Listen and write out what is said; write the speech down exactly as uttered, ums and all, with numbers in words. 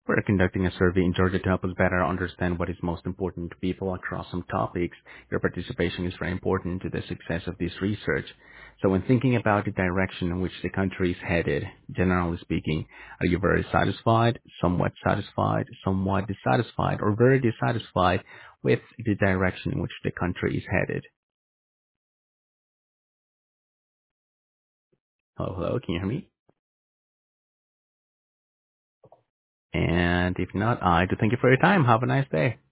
We're conducting a survey in Georgia to help us better understand what is most important to people across some topics. Your participation is very important to the success of this research. So when thinking about the direction in which the country is headed, generally speaking, are you very satisfied, somewhat satisfied, somewhat dissatisfied, or very dissatisfied with the direction in which the country is headed? Hello, hello, can you hear me? And if not, I do thank you for your time. Have a nice day.